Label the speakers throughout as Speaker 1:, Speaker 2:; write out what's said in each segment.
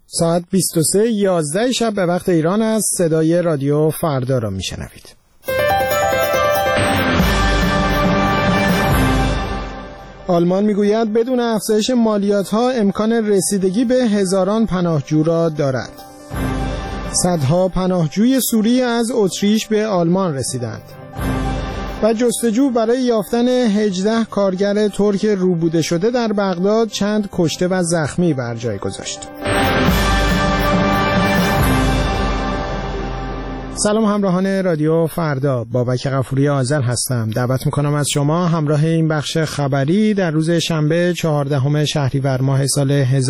Speaker 1: ساعت 23:11 شب به وقت ایران است. صدای رادیو فردا را میشنوید. آلمان میگوید بدون افزایش مالیات‌ها امکان رسیدگی به هزاران پناهجو را دارد. صدها پناهجوی سوری از اتریش به آلمان رسیدند. و جستجو برای یافتن 18 کارگر ترک روبوده شده در بغداد چند کشته و زخمی بر جای گذاشت. سلام همراهان رادیو فردا، بابک غفوری آذر هستم. دعوت میکنم از شما همراه این بخش خبری در روز شنبه 14 شهریور ماه سال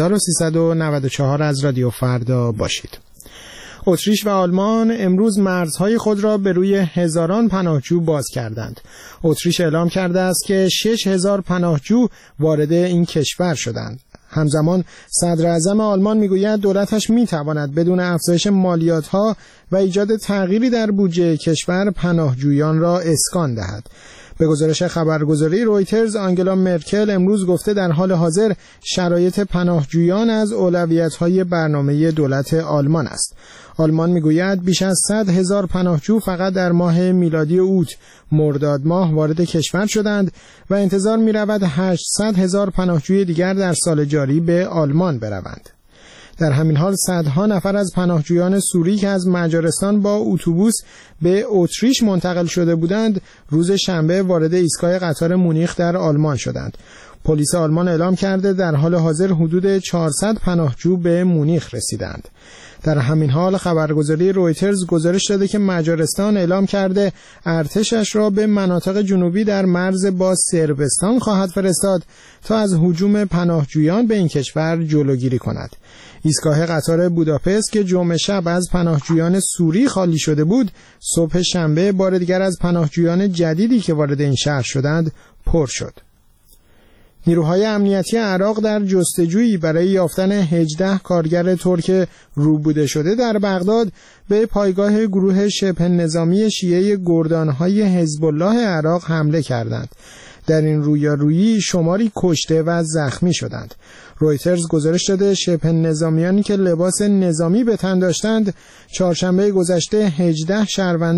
Speaker 1: 1394 از رادیو فردا باشید. اتریش و آلمان امروز مرزهای خود را به روی هزاران پناهجو باز کردند. اتریش اعلام کرده است که 6000 پناهجو وارد این کشور شدند. همزمان صدر اعظم آلمان میگوید دولتش میتواند بدون افزایش مالیات‌ها و ایجاد تغییری در بودجه کشور پناهجویان را اسکان دهد. به گزارش خبرگزاری رویترز، آنگلا مرکل امروز گفته در حال حاضر شرایط پناهجویان از اولویت‌های برنامه دولت آلمان است. آلمان میگوید بیش از 100,000 پناهجو فقط در ماه میلادی اوت مرداد ماه وارد کشور شدند و انتظار می‌رود 800,000 پناهجوی دیگر در سال جاری به آلمان بروند. در همین حال صدها نفر از پناهجویان سوری که از مجارستان با اتوبوس به اتریش منتقل شده بودند روز شنبه وارد ایستگاه قطار مونیخ در آلمان شدند. پلیس آلمان اعلام کرده در حال حاضر حدود 400 پناهجو به مونیخ رسیدند. در همین حال خبرگزاری رویترز گزارش داده که مجارستان اعلام کرده ارتشش را به مناطق جنوبی در مرز با صربستان خواهد فرستاد تا از هجوم پناهجویان به این کشور جلوگیری کند. ایستگاه قطار بوداپست که جمعه شب از پناهجویان سوری خالی شده بود، صبح شنبه بار دیگر از پناهجویان جدیدی که وارد این شهر شدند پر شد. نیروهای امنیتی عراق در جستجویی برای یافتن 18 کارگر ترک روبوده شده در بغداد به پایگاه گروه شبه نظامی شیعه گردانهای حزب الله عراق حمله کردند. در این رویارویی شماری کشته و زخمی شدند. رویترز گزارش داده شبه نظامیانی که لباس نظامی به تن داشتند چهارشنبه گذشته 18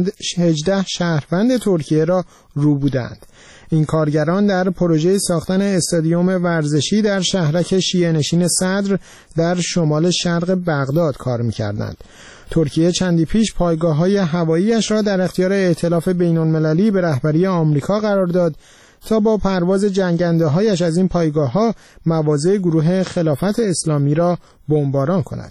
Speaker 1: شهروند ترکیه را روبودند. این کارگران در پروژه ساختن استادیوم ورزشی در شهرک شیعه نشین صدر در شمال شرق بغداد کار می‌کردند. ترکیه چندی پیش پایگاه‌های هوایی‌اش را در اختیار ائتلاف بین‌المللی به رهبری آمریکا قرار داد تا با پرواز جنگنده‌هایش از این پایگاه‌ها مواضع گروه خلافت اسلامی را بمباران کند.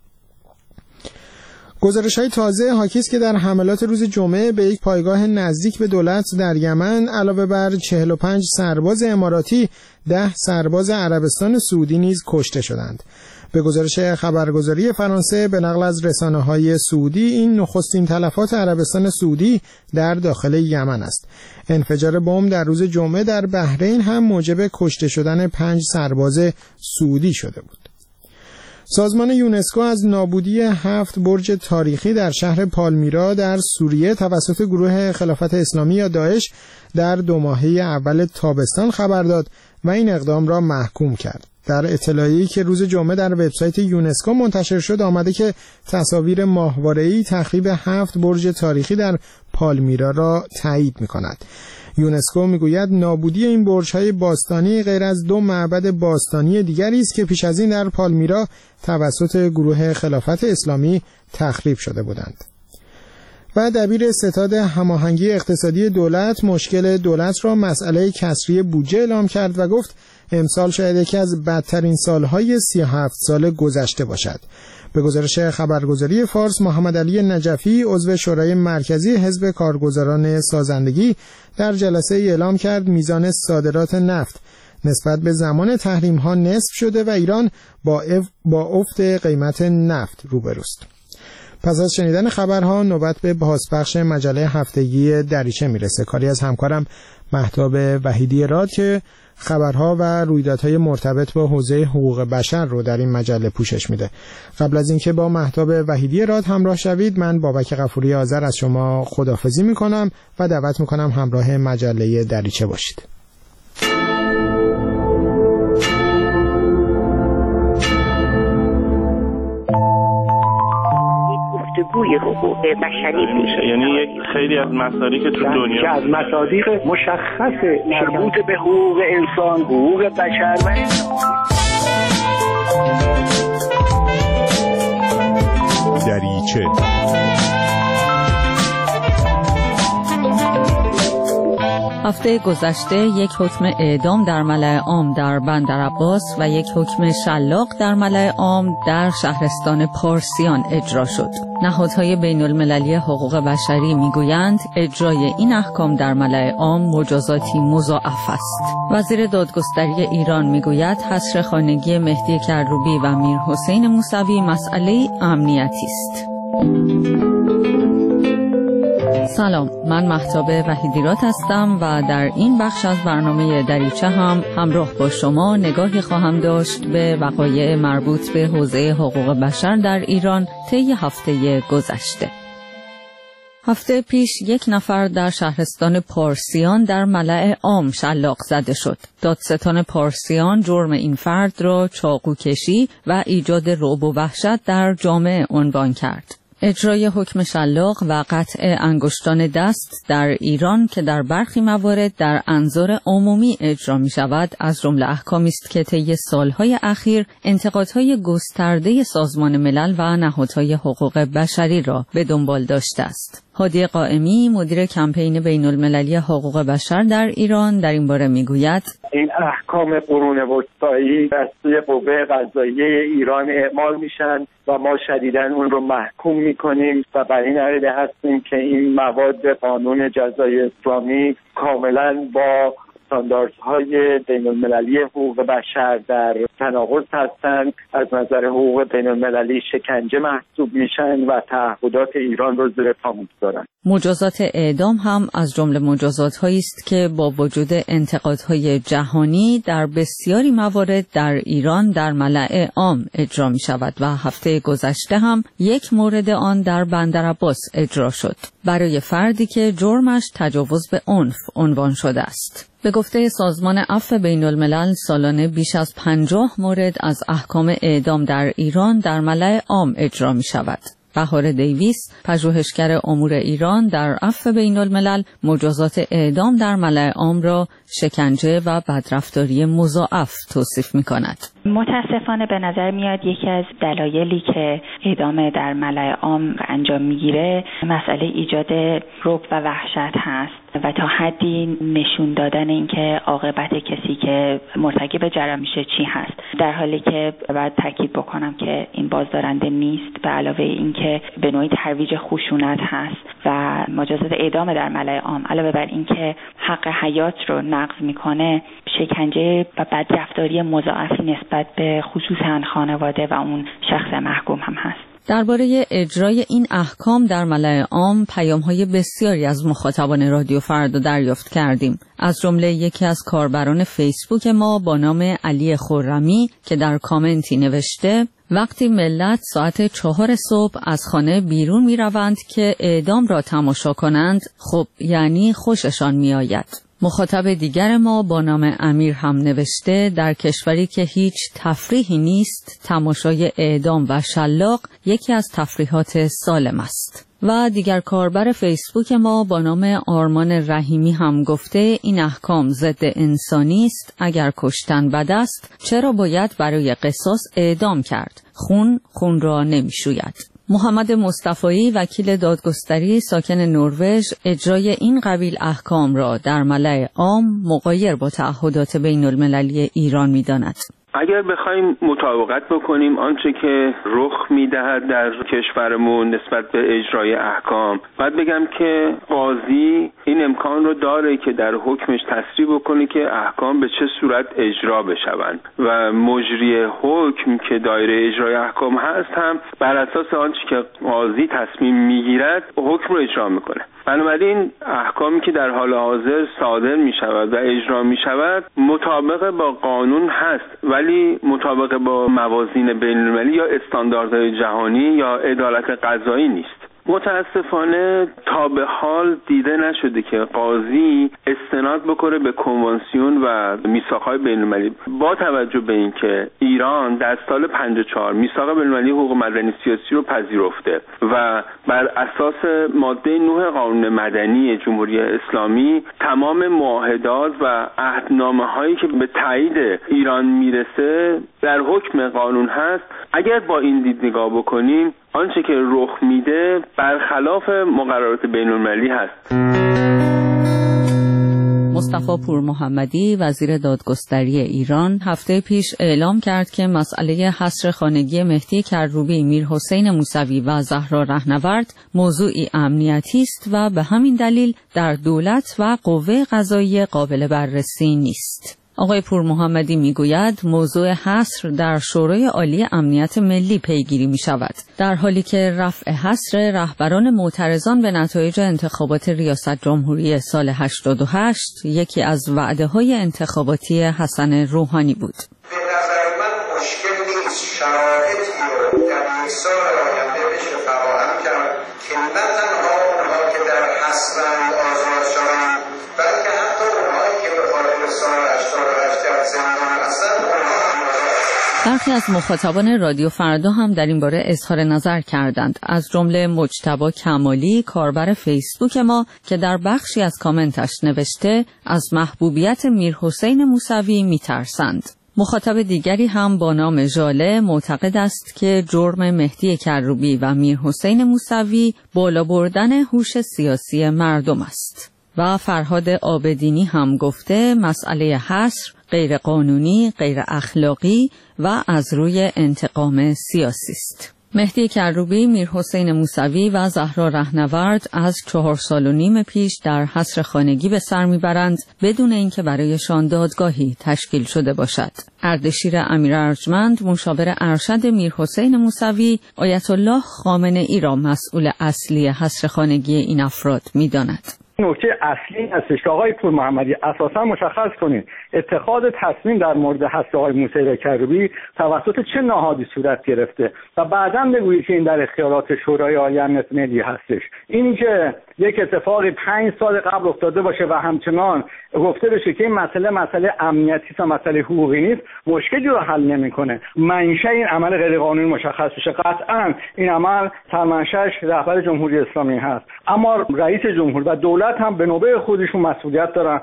Speaker 1: گزارش‌های تازه حاکی است که در حملات روز جمعه به یک پایگاه نزدیک به دولت در یمن علاوه بر 45 سرباز اماراتی 10 سرباز عربستان سعودی نیز کشته شدند. به گزارش خبرگزاری فرانسه به نقل از رسانه‌های سعودی این نخستین تلفات عربستان سعودی در داخل یمن است. انفجار بمب در روز جمعه در بحرین هم موجب کشته شدن 5 سرباز سعودی شده بود. سازمان یونسکو از نابودی 7 برج تاریخی در شهر پالمیرا در سوریه توسط گروه خلافت اسلامی یا داعش در 2 ماهه اول تابستان خبر داد و این اقدام را محکوم کرد. در اطلاعیه‌ای که روز جمعه در وبسایت یونسکو منتشر شد آمده که تصاویر ماهواره‌ای تخریب 7 برج تاریخی در پالمیرا را تایید می‌کند. یونسکو میگوید نابودی این برج‌های باستانی غیر از 2 معبد باستانی دیگری است که پیش از این در پالمیرا توسط گروه خلافت اسلامی تخریب شده بودند. و دبیر ستاد هماهنگی اقتصادی دولت مشکل دولت را مسئله کسری بودجه اعلام کرد و گفت امسال شاید یکی از بدترین سالهای 37 سال گذشته باشد. به گزارش خبرگزاری فارس، محمد علی نجفی عضو شورای مرکزی حزب کارگزاران سازندگی در جلسه اعلام کرد میزان صادرات نفت نسبت به زمان تحریم ها نصف شده و ایران با افت قیمت نفت روبروست. پس از شنیدن خبرها نوبت به بازپخش مجله هفتگی دریچه میرسه. کاری از همکارم مهتاب وحیدی راد که خبرها و رویدادهای مرتبط با حوزه حقوق بشر رو در این مجله پوشش میده. قبل از اینکه با مهتاب وحیدی راد همراه شوید، من بابک غفوری آذر از شما خداحافظی میکنم و دعوت میکنم همراه مجله دریچه باشید.
Speaker 2: الگوی حقوق بشری میشه.
Speaker 3: یعنی یک خیلی از مصادیق که تو دنیا
Speaker 4: که از مصادیق مشخص مربوط به حقوق انسان، حقوق بشر و
Speaker 5: دریچه.
Speaker 6: هفته گذشته یک حکم اعدام در ملأ عام در بندرعباس و یک حکم شلاق در ملأ عام در شهرستان پارسیان اجرا شد. نهادهای بین المللی حقوق بشری میگویند اجرای این احکام در ملأ عام مجازاتی مضاعف است. وزیر دادگستری ایران میگوید حصر خانگی مهدی کروبی و میر حسین موسوی مسئله امنیتی است. سلام، من مهتاب وحیدیرات هستم و در این بخش از برنامه دریچه هم همراه با شما نگاهی خواهم داشت به وقایع مربوط به حوزه حقوق بشر در ایران طی هفته گذشته. هفته پیش یک نفر در شهرستان پارسیان در ملأ عام شلاق زده شد. دادستان پارسیان جرم این فرد را چاقوکشی و ایجاد رعب و وحشت در جامعه عنوان کرد. اجرای حکم شلاق و قطع انگشتان دست در ایران که در برخی موارد در انظار عمومی اجرا می شود از جمله احکامی است که طی سالهای اخیر انتقادهای گسترده سازمان ملل و نهادهای حقوق بشری را به دنبال داشته است. هادی قائمی مدیر کمپین بین المللی حقوق بشر در ایران در این باره میگوید
Speaker 4: این احکام قرون وسطایی از سوی قوه قضاییه ایران اعمال میشن و ما شدیداً اون رو محکوم میکنیم و بر این عقیده هستیم که این مواد قانون جزای اسلامی کاملاً با استانداردهای بین المللی حقوق بشر در تناقض هستند، از نظر حقوق بین المللی شکنجه محسوب میشن و تعهدات ایران رو زیر پا میگذارن.
Speaker 6: مجازات اعدام هم از جمله مجازات‌هایی است که با وجود انتقادهای جهانی در بسیاری موارد در ایران در ملأ عام اجرا می شود و هفته گذشته هم یک مورد آن در بندرعباس اجرا شد برای فردی که جرمش تجاوز به عنف عنوان شده است. به گفته سازمان عفو بین الملل سالانه بیش از 50 مورد از احکام اعدام در ایران در ملأ عام اجرا می شود. بهار دیویس، پژوهشگر امور ایران در عفو بین الملل، مجازات اعدام در ملأ عام را شکنجه و بدرفتاری مضاعف توصیف می‌کند.
Speaker 7: متاسفانه به نظر میاد یکی از دلایلی که اعدام در ملأ عام انجام میگیره مسئله ایجاد رعب و وحشت هست و تا حدی نشون دادن اینکه عاقبت کسی که مرتکب جرم میشه چی هست، در حالی که باید تاکید بکنم که این بازدارنده نیست. به علاوه اینکه به نوعی ترویج خشونت هست و مجازات اعدام در ملأ عام علاوه بر اینکه حق حیات رو نقض میکنه، شکنجه و بدرفتاری مضاعفی نسبت به خصوصا خانواده و اون شخص محکوم هم هست.
Speaker 6: درباره اجرای این احکام در ملأ عام پیام‌های بسیاری از مخاطبان رادیو فردا دریافت کردیم. از جمله یکی از کاربران فیسبوک ما با نام علی خرمی که در کامنتی نوشته: وقتی ملت ساعت 4 صبح از خانه بیرون می روند که اعدام را تماشا کنند، خب یعنی خوششان می آید. مخاطب دیگر ما با نام امیر هم نوشته: در کشوری که هیچ تفریحی نیست، تماشای اعدام و شلاق یکی از تفریحات سالم است. و دیگر کاربر فیسبوک ما با نام آرمان رحیمی هم گفته این احکام ضد انسانی است. اگر کشتن بد است، چرا باید برای قصاص اعدام کرد؟ خون را نمی‌شوید. محمد مصطفی وکیل دادگستری ساکن نروژ اجرای این قبیل احکام را در ملأ عام مغایر با تعهدات بین المللی ایران می‌داند.
Speaker 3: اگر بخوایم مطابقت بکنیم آنچه که رخ میدهد در کشورمون نسبت به اجرای احکام، باید بگم که قاضی این امکان رو داره که در حکمش تصریح بکنه که احکام به چه صورت اجرا بشوند و مجری حکم که دایره اجرای احکام هست هم بر اساس آنچه که قاضی تصمیم میگیرد حکم رو اجرا میکنه. بنابراین احکامی که در حال حاضر صادر می شود و اجرا می شود مطابق با قانون هست، ولی مطابق با موازین بین المللی یا استانداردهای جهانی یا عدالت قضایی نیست. متاسفانه تا به حال دیده نشده که قاضی استناد بکنه به کنوانسیون و میثاق‌های بین‌المللی. با توجه به اینکه ایران در سال 54 میثاق بین‌المللی حقوق مدنی سیاسی رو پذیرفته و بر اساس ماده 9 قانون مدنی جمهوری اسلامی تمام معاهدات و عهدنامه‌هایی که به تایید ایران میرسه در حکم قانون هست، اگر با این دید نگاه بکنیم آنچه که رخ میده برخلاف مقررات بین‌المللی هست.
Speaker 6: مصطفی پور محمدی وزیر دادگستری ایران هفته پیش اعلام کرد که مسئله حصر خانگی مهدی کروبی، میرحسین موسوی و زهرا رهنورد موضوعی امنیتی است و به همین دلیل در دولت و قوه قضاییه قابل بررسی نیست. آقای پور محمدی میگوید موضوع حصر در شورای عالی امنیت ملی پیگیری می شود، در حالی که رفع حصر رهبران معترضان به نتایج انتخابات ریاست جمهوری سال 88 یکی از وعده های انتخاباتی حسن روحانی بود.
Speaker 8: به نظر من مشکل نیست، شرایطی رو در یک سال آینده بشه فراهم کرد که نه تنها اونها که در حصرند آزاد شوند، بلکه حتی اونهایی که به خاطر سال 88 در زندان هستند اونها هم
Speaker 6: برخی از مخاطبان رادیو فردا هم در این باره اظهار نظر کردند، از جمله مجتبی کمالی کاربر فیسبوک ما که در بخشی از کامنتش نوشته از محبوبیت میرحسین موسوی میترسند. مخاطب دیگری هم با نام ژاله معتقد است که جرم مهدی کروبی و میرحسین موسوی بالا بردن هوش سیاسی مردم است. و فرهاد عابدینی هم گفته مسئله حصر غیر قانونی، غیر اخلاقی و از روی انتقام سیاسی است. مهدی کروبی، میرحسین موسوی و زهرا رهنورد از 4.5 سال پیش در حصر خانگی به سر میبرند بدون اینکه برایشان دادگاهی تشکیل شده باشد. اردشیر امیر ارجمند مشاور ارشد میرحسین موسوی آیت الله خامنه‌ای را مسئول اصلی حصر خانگی این افراد میداند.
Speaker 9: نکته اصلی هستش که آقای پور محمدی اساسا مشخص کنید اتخاذ تصمیم در مورد حصر آقای موسوی کروبی توسط چه نهادی صورت گرفته و بعداً بگویید که این در اختیارات شورای عالی امنیت ملی هستش. اینی که یک اتفاقی 5 سال قبل افتاده باشه و همچنان گفته بشه که این مسئله امنیتی است و مسئله حقوقی نیست، مشکلی رو حل نمیکنه. منشأ این عمل غیر قانونی مشخص بشه. قطعاً این عمل منشأش رهبر جمهوری اسلامی هست، اما رئیس جمهور و دولت هم به نوبه خودشون مسئولیت دارن.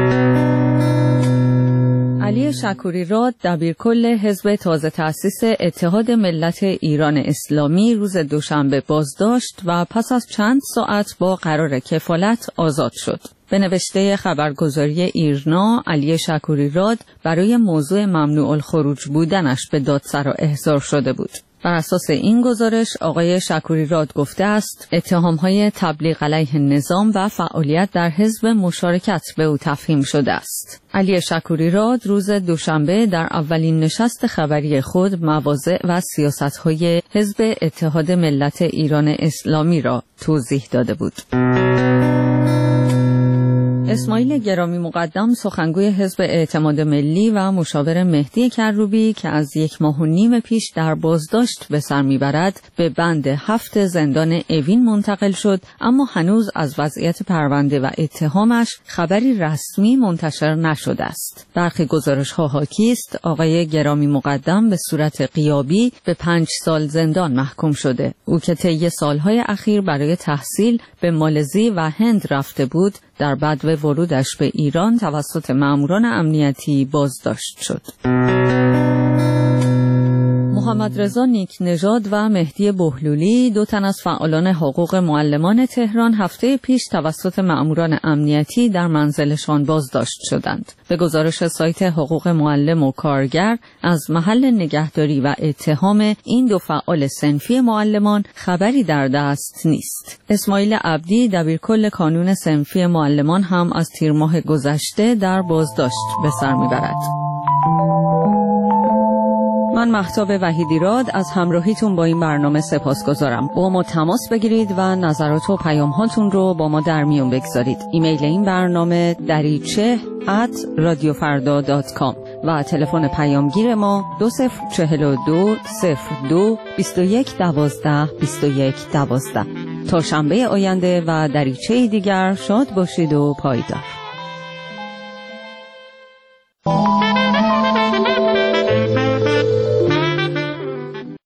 Speaker 6: علی شکوری راد دبیرکل حزب تازه تأسیس اتحاد ملت ایران اسلامی روز دوشنبه بازداشت و پس از چند ساعت با قرار کفالت آزاد شد. به نوشته خبرگزاری ایرنا، علی شکوری راد برای موضوع ممنوع الخروج بودنش به دادسرا احضار شده بود. بر اساس این گزارش آقای شکوری راد گفته است اتهام‌های تبلیغ علیه نظام و فعالیت در حزب مشارکت به او تفهیم شده است. علی شکوری راد روز دوشنبه در اولین نشست خبری خود مواضع و سیاست‌های حزب اتحاد ملت ایران اسلامی را توضیح داده بود. اسماعیل گرامی مقدم سخنگوی حزب اعتماد ملی و مشاور مهدی کروبی که از 1.5 ماه پیش در بازداشت به سر میبرد به بند 7 زندان اوین منتقل شد، اما هنوز از وضعیت پرونده و اتهامش خبری رسمی منتشر نشده است. برخی گزارش‌ها حاکی است آقای گرامی مقدم به صورت غیابی به 5 سال زندان محکوم شده. او که طی سالهای اخیر برای تحصیل به مالزی و هند رفته بود، در بدو ورودش به ایران توسط ماموران امنیتی بازداشت شد. محمد رضا نیکنژاد و مهدی بهلولی، 2 تن از فعالان حقوق معلمان تهران، هفته پیش توسط ماموران امنیتی در منزلشان بازداشت شدند. به گزارش سایت حقوق معلم و کارگر، از محل نگهداری و اتهام این 2 فعال صنفی معلمان خبری در دست نیست. اسماعیل عبدی دبیرکل کانون صنفی معلمان هم از تیر ماه گذشته در بازداشت به سر میبرد. من مهتاب وحیدیراد از همراهیتون با این برنامه سپاسگزارم. با ما تماس بگیرید و نظرات و پیام‌هاتون رو با ما در میون بگذارید. ایمیل این برنامه dariche@radiofarda.com و تلفن پیامگیر ما 2042 02 21 12 21 12. تا شنبه آینده و دریچه دیگر شاد باشید و پایدار.